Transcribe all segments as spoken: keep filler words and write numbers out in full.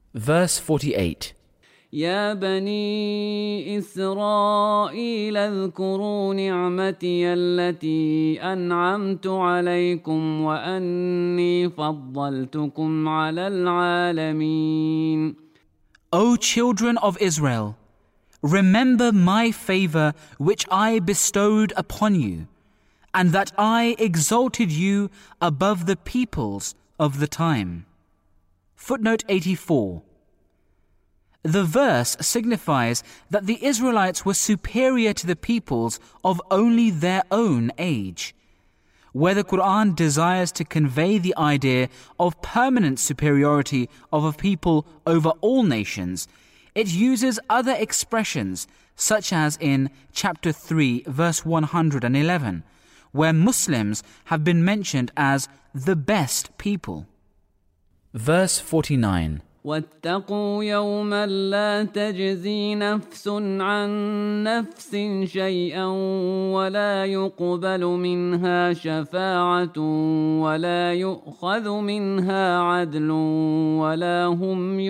Verse forty-eight. يا بني إسرائيل اذكروا نعمتي التي أنعمت عليكم وأني فضلتكم على العالمين. O children of Israel, remember my favor which I bestowed upon you, and that I exalted you above the peoples of the time. Footnote eighty-four. The verse signifies that the Israelites were superior to the peoples of only their own age. Where the Quran desires to convey the idea of permanent superiority of a people over all nations, it uses other expressions, such as in chapter three, verse one hundred eleven, where Muslims have been mentioned as the best people. Verse forty-nine. واتقوا يوما لا تجزي نفس عن نفس شيئا ولا يقبل منها شفاعة ولا يؤخذ منها عدل ولا هم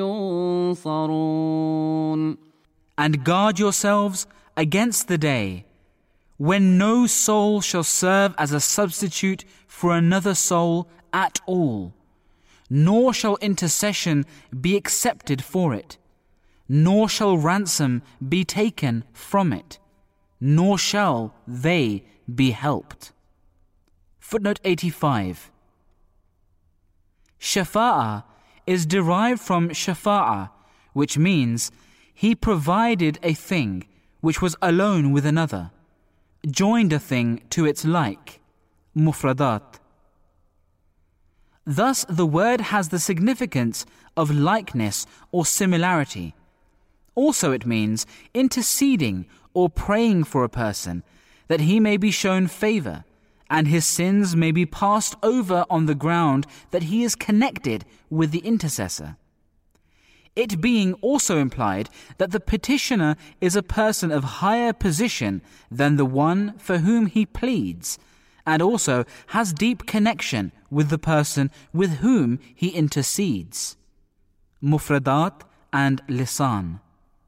ينصرون. And guard yourselves against the day when no soul shall serve as a substitute for another soul at all, nor shall intercession be accepted for it, nor shall ransom be taken from it, nor shall they be helped. Footnote eighty-five. Shafa'ah is derived from shafa'ah, which means he provided a thing which was alone with another, joined a thing to its like, mufradat. Thus, the word has the significance of likeness or similarity. Also, it means interceding or praying for a person, that he may be shown favor, and his sins may be passed over on the ground that he is connected with the intercessor. It being also implied that the petitioner is a person of higher position than the one for whom he pleads, and also has deep connection with the person with whom he intercedes. Mufradat and lisan.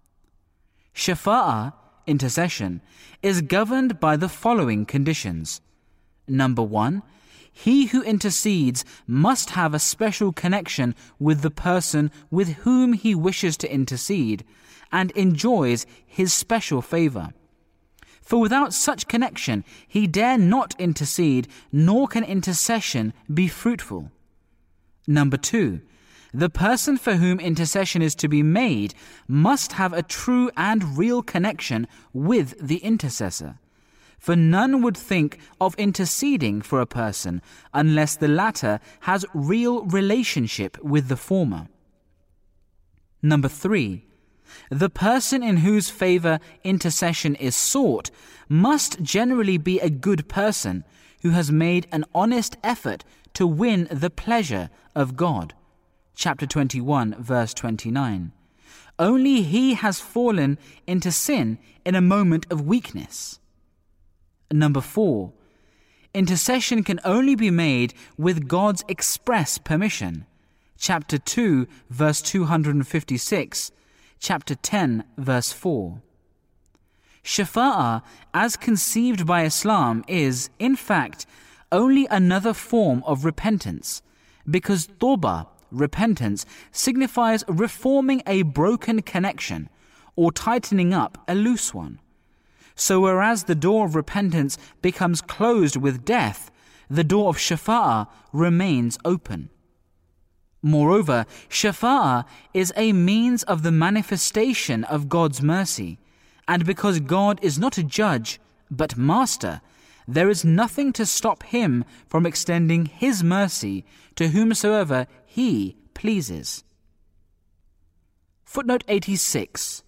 Shafa'ah, intercession, is governed by the following conditions. Number one, he who intercedes must have a special connection with the person with whom he wishes to intercede and enjoys his special favor. For without such connection, he dare not intercede, nor can intercession be fruitful. Number two, the person for whom intercession is to be made must have a true and real connection with the intercessor. For none would think of interceding for a person unless the latter has real relationship with the former. Number three, the person in whose favor intercession is sought must generally be a good person who has made an honest effort to win the pleasure of God. Chapter twenty-one, verse twenty-nine. Only he has fallen into sin in a moment of weakness. Number four, intercession can only be made with God's express permission. Chapter two, verse two hundred fifty-six. Chapter ten, verse four. Shafa'ah, as conceived by Islam, is, in fact, only another form of repentance, because tawbah, repentance, signifies reforming a broken connection or tightening up a loose one. So whereas the door of repentance becomes closed with death, the door of shafa'ah remains open. Moreover, shafa'ah is a means of the manifestation of God's mercy, and because God is not a judge, but master, there is nothing to stop him from extending his mercy to whomsoever he pleases. Footnote eighty-six.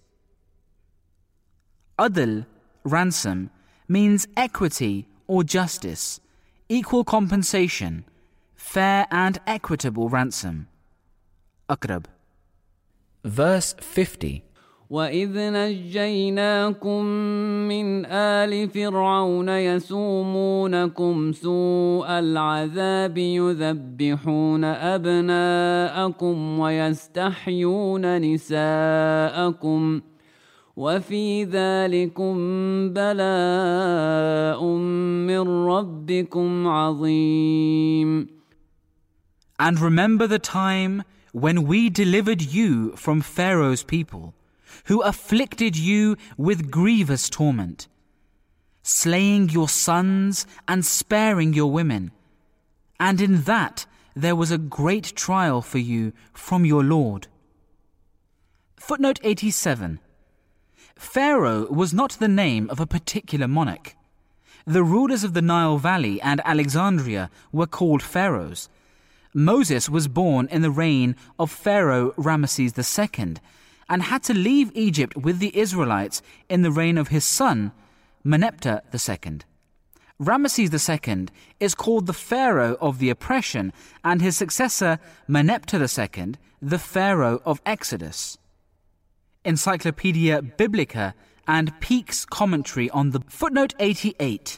Adl, ransom, means equity or justice, equal compensation, fair and equitable ransom. Aqrab. Verse fifty. وإذ نجيناكم من آل فرعون يسومونكم سوء العذاب يذبحون أبناءكم ويستحيون نساءكم وفي ذلكم بلاء من ربكم عظيم. And remember the time when we delivered you from Pharaoh's people, who afflicted you with grievous torment, slaying your sons and sparing your women, and in that there was a great trial for you from your Lord. Footnote eighty-seven. Pharaoh was not the name of a particular monarch. The rulers of the Nile Valley and Alexandria were called pharaohs. Moses was born in the reign of Pharaoh Ramesses the Second and had to leave Egypt with the Israelites in the reign of his son, Meneptah the Second. Ramesses the Second is called the Pharaoh of the oppression, and his successor, Meneptah the Second, the Pharaoh of Exodus. Encyclopedia Biblica and Peake's commentary on the footnote eighty-eight.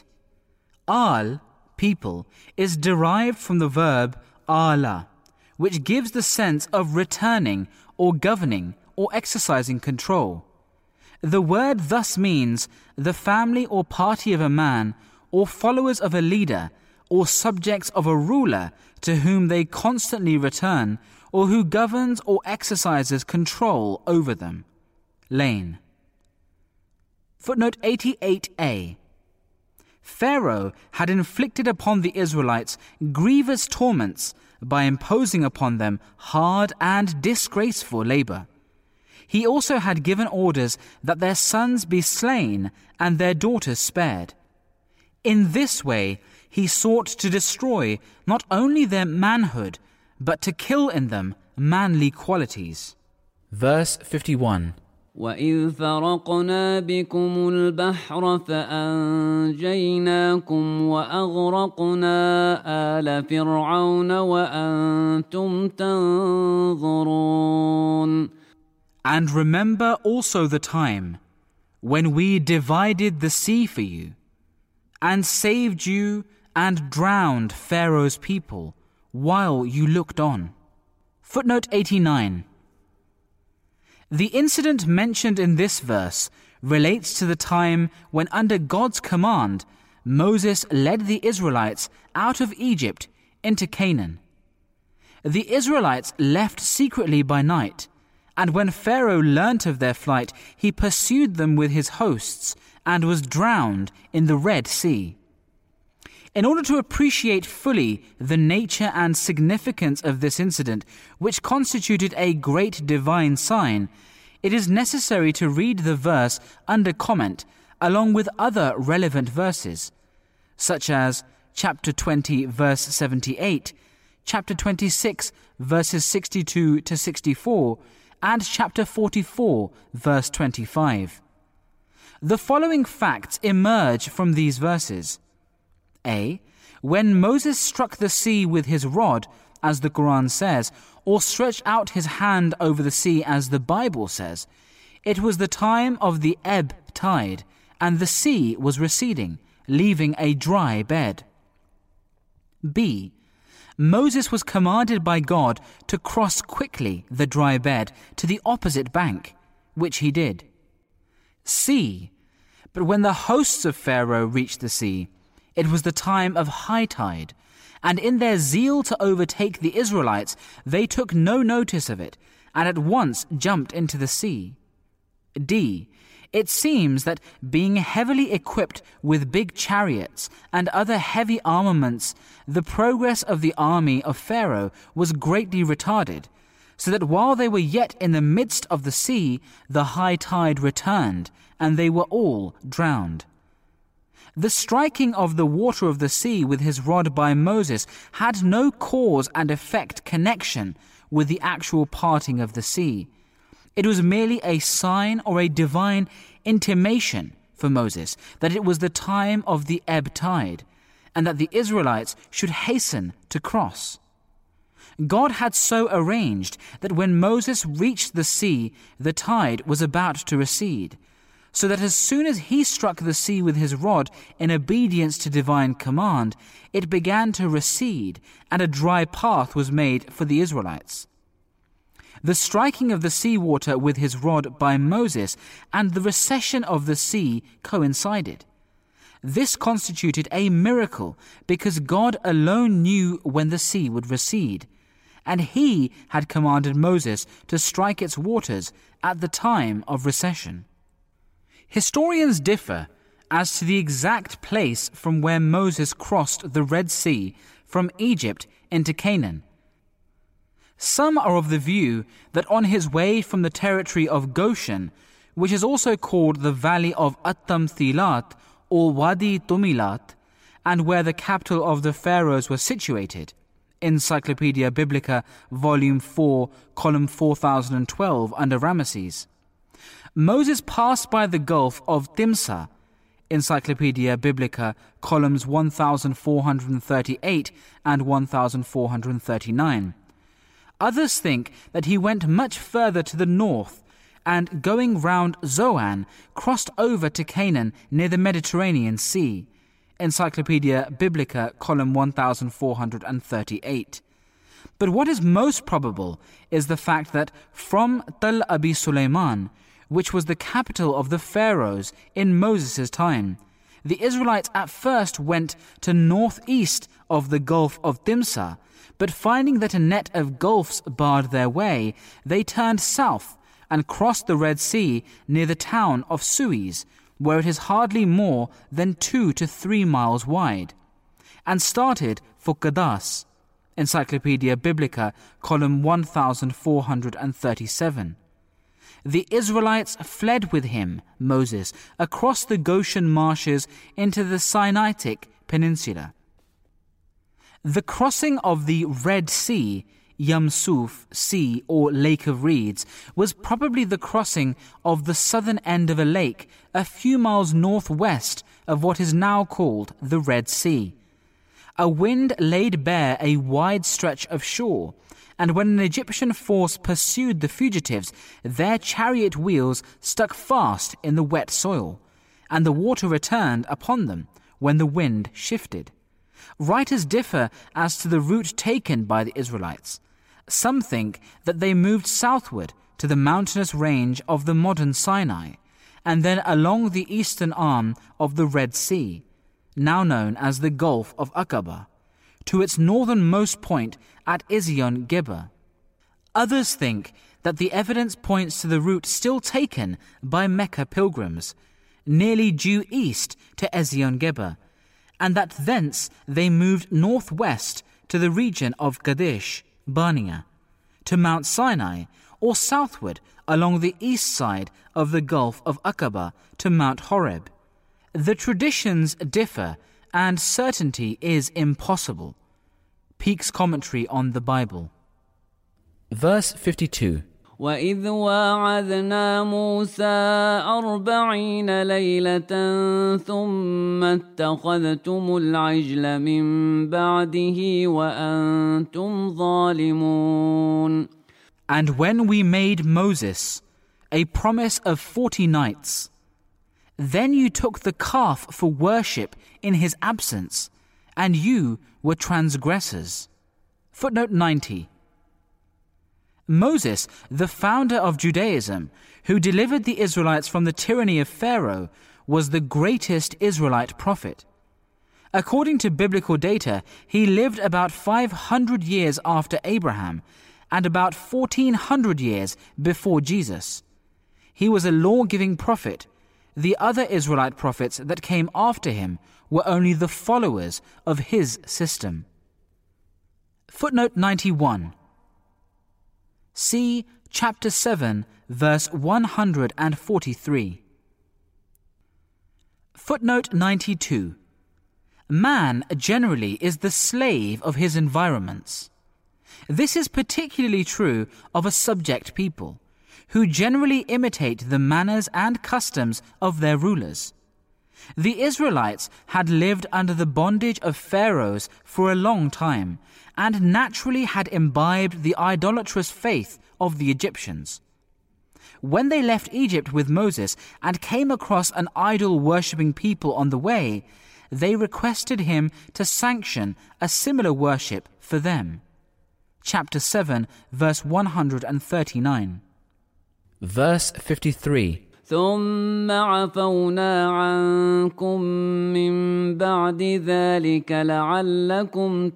Al, people, is derived from the verb ala, which gives the sense of returning or governing or exercising control. The word thus means the family or party of a man, or followers of a leader, or subjects of a ruler to whom they constantly return, or who governs or exercises control over them. Lane. Footnote eighty-eight a. Pharaoh had inflicted upon the Israelites grievous torments by imposing upon them hard and disgraceful labor. He also had given orders that their sons be slain and their daughters spared. In this way, he sought to destroy not only their manhood, but to kill in them manly qualities. Verse fifty-one. وَإِذْ فَرَقْنَا بِكُمُ الْبَحْرَ فَأَنْجَيْنَاكُمْ وَأَغْرَقْنَا آلَ فِرْعَوْنَ وَأَنْتُمْ تَنْظُرُونَ. And remember also the time when we divided the sea for you, and saved you and drowned Pharaoh's people while you looked on. Footnote eighty-nine. The incident mentioned in this verse relates to the time when, under God's command, Moses led the Israelites out of Egypt into Canaan. The Israelites left secretly by night, and when Pharaoh learnt of their flight, he pursued them with his hosts and was drowned in the Red Sea. In order to appreciate fully the nature and significance of this incident, which constituted a great divine sign, it is necessary to read the verse under comment along with other relevant verses, such as chapter twenty, verse seventy-eight, chapter twenty-six, verses sixty-two to sixty-four, and chapter forty-four, verse twenty-five. The following facts emerge from these verses. A. When Moses struck the sea with his rod, as the Quran says, or stretched out his hand over the sea, as the Bible says, it was the time of the ebb tide, and the sea was receding, leaving a dry bed. B. Moses was commanded by God to cross quickly the dry bed to the opposite bank, which he did. C. But when the hosts of Pharaoh reached the sea, it was the time of high tide, and in their zeal to overtake the Israelites, they took no notice of it, and at once jumped into the sea. D. It seems that, being heavily equipped with big chariots and other heavy armaments, the progress of the army of Pharaoh was greatly retarded, so that while they were yet in the midst of the sea, the high tide returned, and they were all drowned. The striking of the water of the sea with his rod by Moses had no cause and effect connection with the actual parting of the sea. It was merely a sign or a divine intimation for Moses that it was the time of the ebb tide, and that the Israelites should hasten to cross. God had so arranged that when Moses reached the sea, the tide was about to recede, so that as soon as he struck the sea with his rod in obedience to divine command, it began to recede, and a dry path was made for the Israelites. The striking of the seawater with his rod by Moses and the recession of the sea coincided. This constituted a miracle because God alone knew when the sea would recede, and he had commanded Moses to strike its waters at the time of recession. Historians differ as to the exact place from where Moses crossed the Red Sea from Egypt into Canaan. Some are of the view that on his way from the territory of Goshen, which is also called the Valley of At-Tamthilat or Wadi Tumilat, and where the capital of the pharaohs was situated, Encyclopedia Biblica, Volume four, Column four thousand twelve, under Ramesses. Moses passed by the Gulf of Timsah, Encyclopedia Biblica, columns one thousand four hundred thirty-eight and one thousand four hundred thirty-nine. Others think that he went much further to the north and, going round Zoan, crossed over to Canaan near the Mediterranean Sea, Encyclopedia Biblica, column one thousand four hundred thirty-eight. But what is most probable is the fact that from Tal Abi Sulaiman, which was the capital of the pharaohs in Moses' time, the Israelites at first went to northeast of the Gulf of Timsah, but finding that a net of gulfs barred their way, they turned south and crossed the Red Sea near the town of Suez, where it is hardly more than two to three miles wide, and started for Kadas, Encyclopedia Biblica, column one thousand four hundred thirty-seven. The Israelites fled with him, Moses, across the Goshen marshes into the Sinaitic Peninsula. The crossing of the Red Sea, Yam Suf Sea or Lake of Reeds, was probably the crossing of the southern end of a lake a few miles northwest of what is now called the Red Sea. A wind laid bare a wide stretch of shore, and when an Egyptian force pursued the fugitives, their chariot wheels stuck fast in the wet soil, and the water returned upon them when the wind shifted. Writers differ as to the route taken by the Israelites. Some think that they moved southward to the mountainous range of the modern Sinai, and then along the eastern arm of the Red Sea, now known as the Gulf of Aqaba, to its northernmost point at Ezion Geber. Others think that the evidence points to the route still taken by Mecca pilgrims, nearly due east to Ezion Geber, and that thence they moved northwest to the region of Kadesh, Barnea, to Mount Sinai, or southward along the east side of the Gulf of Aqaba to Mount Horeb. The traditions differ, and certainty is impossible. Peake's Commentary on the Bible. Verse fifty-two. وَإِذْ وَاعَدْنَا مُوسَىٰ أَرْبَعِينَ لَيْلَةً ثُمَّ اتَّخَذْتُمُ الْعِجْلَ مِن بَعْدِهِ وَأَنْتُمْ ظَالِمُونَ. And when we made Moses a promise of forty nights, then you took the calf for worship in his absence, and you were transgressors. Footnote ninety. Moses, the founder of Judaism, who delivered the Israelites from the tyranny of Pharaoh, was the greatest Israelite prophet. According to biblical data, he lived about five hundred years after Abraham and about fourteen hundred years before Jesus. He was a law-giving prophet. The other Israelite prophets that came after him were only the followers of his system. Footnote ninety-one. See chapter seven, verse one hundred forty-three. Footnote ninety-two. Man generally is the slave of his environments. This is particularly true of a subject people, who generally imitate the manners and customs of their rulers. The Israelites had lived under the bondage of pharaohs for a long time and naturally had imbibed the idolatrous faith of the Egyptians. When they left Egypt with Moses and came across an idol-worshipping people on the way, they requested him to sanction a similar worship for them. Chapter seven, verse one hundred thirty-nine. Verse fifty-three. ثم عفونا عنكم من بعد ذلك لعلكم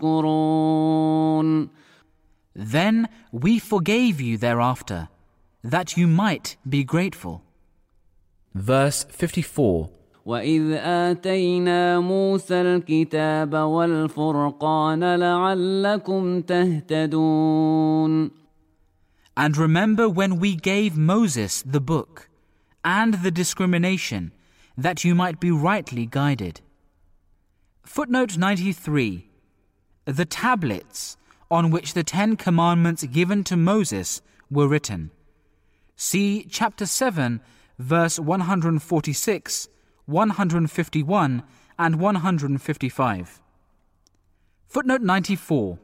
تشكرون. Then we forgave you thereafter, that you might be grateful. Verse fifty-four. وإذ آتينا موسى الكتاب والفرقان لعلكم تهتدون. And remember when we gave Moses the book and the discrimination, that you might be rightly guided. Footnote ninety-three. The tablets on which the Ten Commandments given to Moses were written. See chapter seven, verse one hundred forty-six, one hundred fifty-one, and one hundred fifty-five. Footnote ninety-four.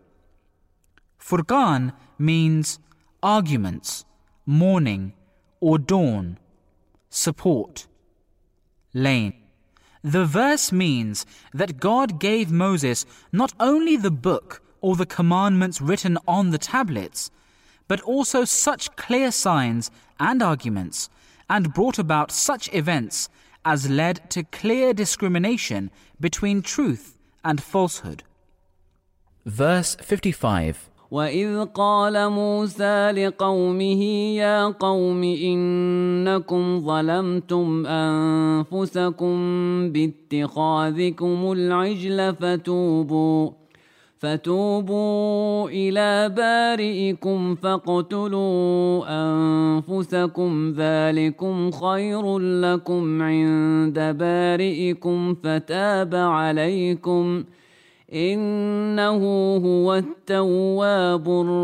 Furqan means arguments, morning, or dawn, support, lane. The verse means that God gave Moses not only the book or the commandments written on the tablets, but also such clear signs and arguments, and brought about such events as led to clear discrimination between truth and falsehood. Verse fifty-five. وإذ قال موسى لقومه يا قوم إنكم ظلمتم أنفسكم باتخاذكم العجل فتوبوا فتوبوا إلى بارئكم فاقتلوا أنفسكم ذلكم خير لكم عند بارئكم فتاب عليكم إنه هو التواب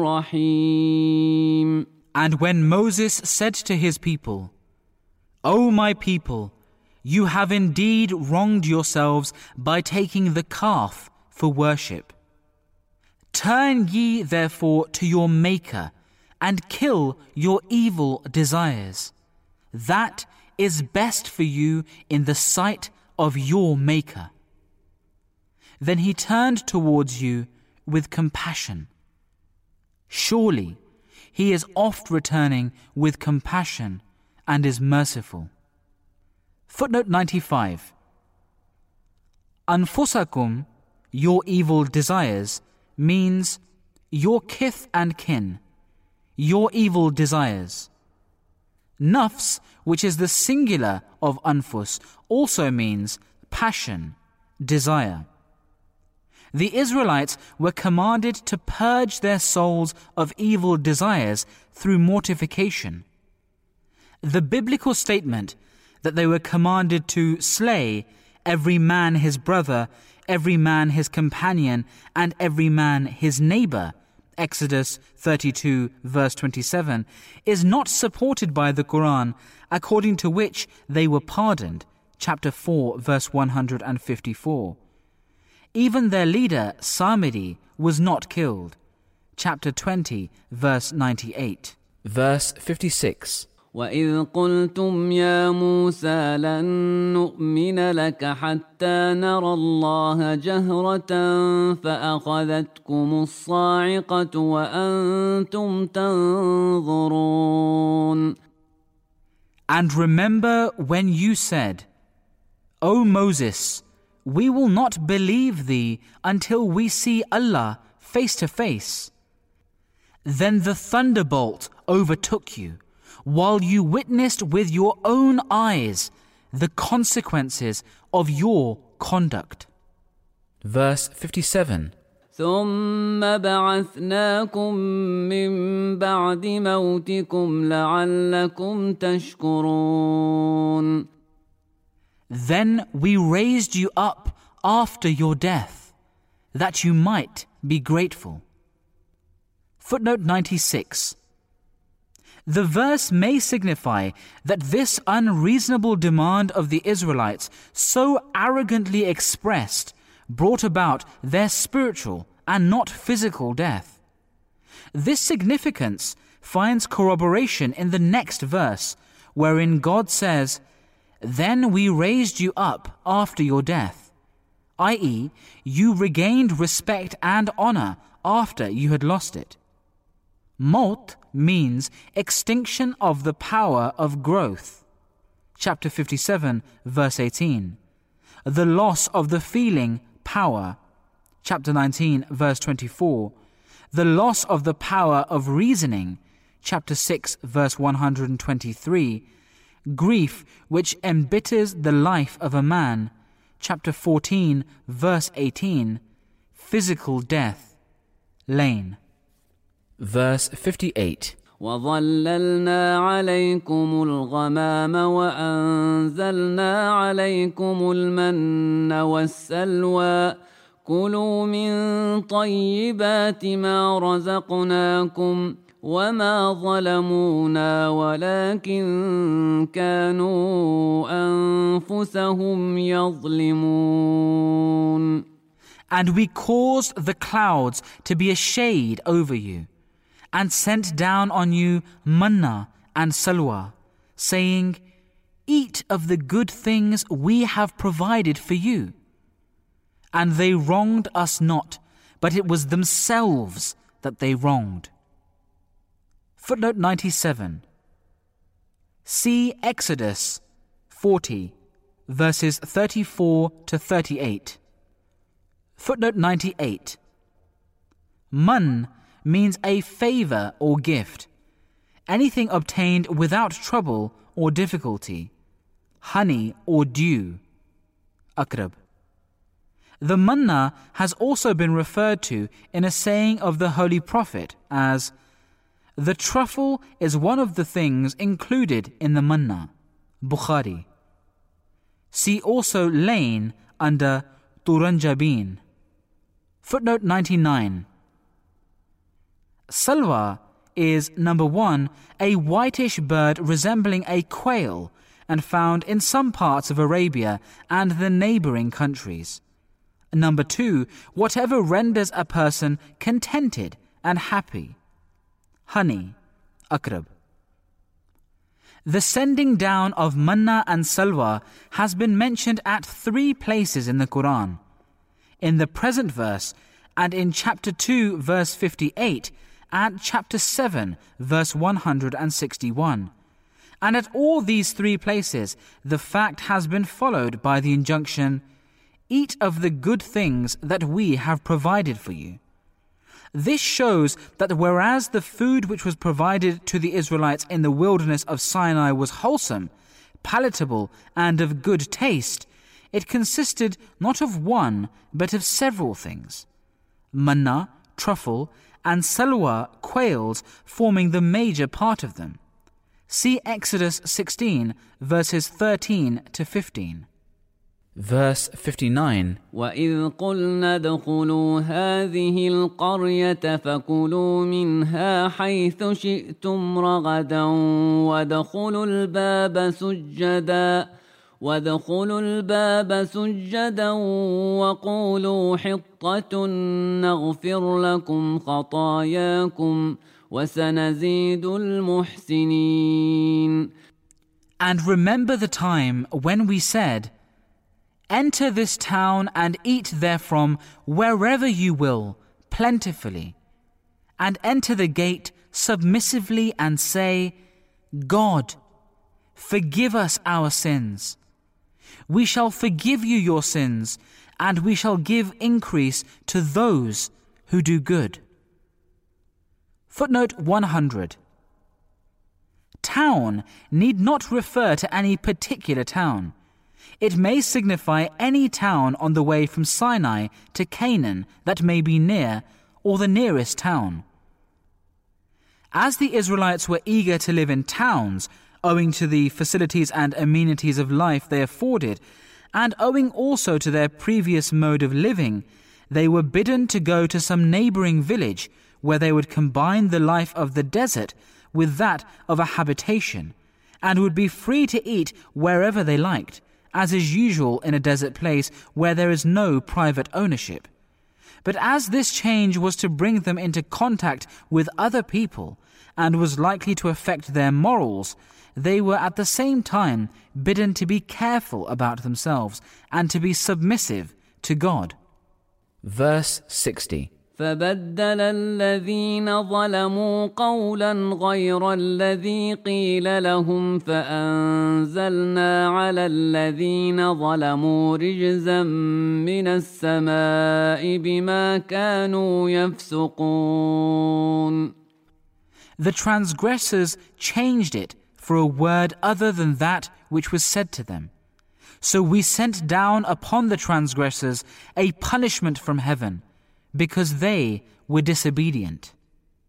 الرحيم. And when Moses said to his people, O my people, you have indeed wronged yourselves by taking the calf for worship. Turn ye therefore to your Maker and kill your evil desires. That is best for you in the sight of your Maker. Then he turned towards you with compassion. Surely he is oft returning with compassion and is merciful. Footnote ninety-five. Anfusakum, your evil desires, means your kith and kin, your evil desires. Nafs, which is the singular of anfus, also means passion, desire. The Israelites were commanded to purge their souls of evil desires through mortification. The biblical statement that they were commanded to slay every man his brother, every man his companion, and every man his neighbor, Exodus thirty-two, verse twenty-seven, is not supported by the Quran, according to which they were pardoned, chapter four, verse one hundred fifty-four. Even their leader, Samiri, was not killed. Chapter twenty, verse ninety-eight. Verse fifty-six. وإذ قلتم يا موسى لن نؤمن لك حتى نرى الله جهرة فأخذتكم الصاعقة وأنتم تنظرون. And remember when you said, O Moses, we will not believe thee until we see Allah face to face. Then the thunderbolt overtook you, while you witnessed with your own eyes the consequences of your conduct. Verse fifty-seven. ثم بعثناكم من بعد موتكم لعلكم تشكرون. Then we raised you up after your death, that you might be grateful. Footnote ninety-six. The verse may signify that this unreasonable demand of the Israelites, so arrogantly expressed, brought about their spiritual and not physical death. This significance finds corroboration in the next verse, wherein God says, "Then we raised you up after your death," that is, you regained respect and honor after you had lost it. Maut means extinction of the power of growth. Chapter fifty-seven, verse eighteen. The loss of the feeling power. Chapter nineteen, verse twenty-four. The loss of the power of reasoning. Chapter six, verse one hundred twenty-three. Grief which embitters the life of a man. Chapter fourteen, verse eighteen. Physical death. Lane. Verse fifty-eight. وَظَلَّلْنَا عَلَيْكُمُ الْغَمَامَ وَأَنزَلْنَا عَلَيْكُمُ الْمَنَّ وَالسَّلْوَىٰ كُلُوا مِن طَيِّبَاتِ مَا رَزَقْنَاكُمْ وَمَا ظَلَمُونَا وَلَكِن كَانُوا أَنفُسَهُمْ يَظْلِمُونَ. And we caused the clouds to be a shade over you, and sent down on you manna and salwa, saying, "Eat of the good things we have provided for you." And they wronged us not, but it was themselves that they wronged. Footnote ninety-seven. See Exodus forty, verses thirty-four to thirty-eight. Footnote ninety-eight. Man means a favor or gift, anything obtained without trouble or difficulty, honey or dew. Akrab. The manna has also been referred to in a saying of the Holy Prophet as, "The truffle is one of the things included in the manna." Bukhari. See also Lane under Turanjabin. Footnote ninety-nine. Salwa is, number one, a whitish bird resembling a quail and found in some parts of Arabia and the neighboring countries. Number two, whatever renders a person contented and happy. Honey. Akrab. The sending down of manna and salwa has been mentioned at three places in the Quran. In the present verse, and in chapter two, verse fifty-eight, and chapter seven, verse one hundred sixty-one. And at all these three places, the fact has been followed by the injunction, "Eat of the good things that we have provided for you." This shows that whereas the food which was provided to the Israelites in the wilderness of Sinai was wholesome, palatable, and of good taste, it consisted not of one, but of several things. Manna, truffle, and salwa, quails, forming the major part of them. See Exodus sixteen, verses thirteen to fifteen. Verse fifty-nine. وَإِذْ قُلْنَا ادْخُلُوا هَٰذِهِ الْقَرْيَةَ فَكُلُوا مِنْهَا حَيْثُ شِئْتُمْ رَغَدًا وَادْخُلُوا الْبَابَ سُجَّدًا وَادْخُلُوا الْبَابَ سُجَّدًا وَقُولُوا حِطَّةٌ نَغْفِرْ لَكُمْ خَطَايَاكُمْ وَسَنَزِيدُ الْمُحْسِنِينَ. And remember the time when we said, "Enter this town and eat therefrom wherever you will, plentifully, and enter the gate submissively and say, 'God, forgive us our sins. We shall forgive you your sins, and we shall give increase to those who do good.'" Footnote one hundred. Town need not refer to any particular town. It may signify any town on the way from Sinai to Canaan that may be near, or the nearest town. As the Israelites were eager to live in towns, owing to the facilities and amenities of life they afforded, and owing also to their previous mode of living, they were bidden to go to some neighboring village where they would combine the life of the desert with that of a habitation, and would be free to eat wherever they liked, as is usual in a desert place where there is no private ownership. But as this change was to bring them into contact with other people and was likely to affect their morals, they were at the same time bidden to be careful about themselves and to be submissive to God. Verse sixty. فبدل الذين ظلموا قولا غير الذي قيل لهم فأنزلنا على الذين ظلموا رجزا من السماء بما كانوا يفسقون. The transgressors changed it for a word other than that which was said to them. So we sent down upon the transgressors a punishment from heaven, because they were disobedient.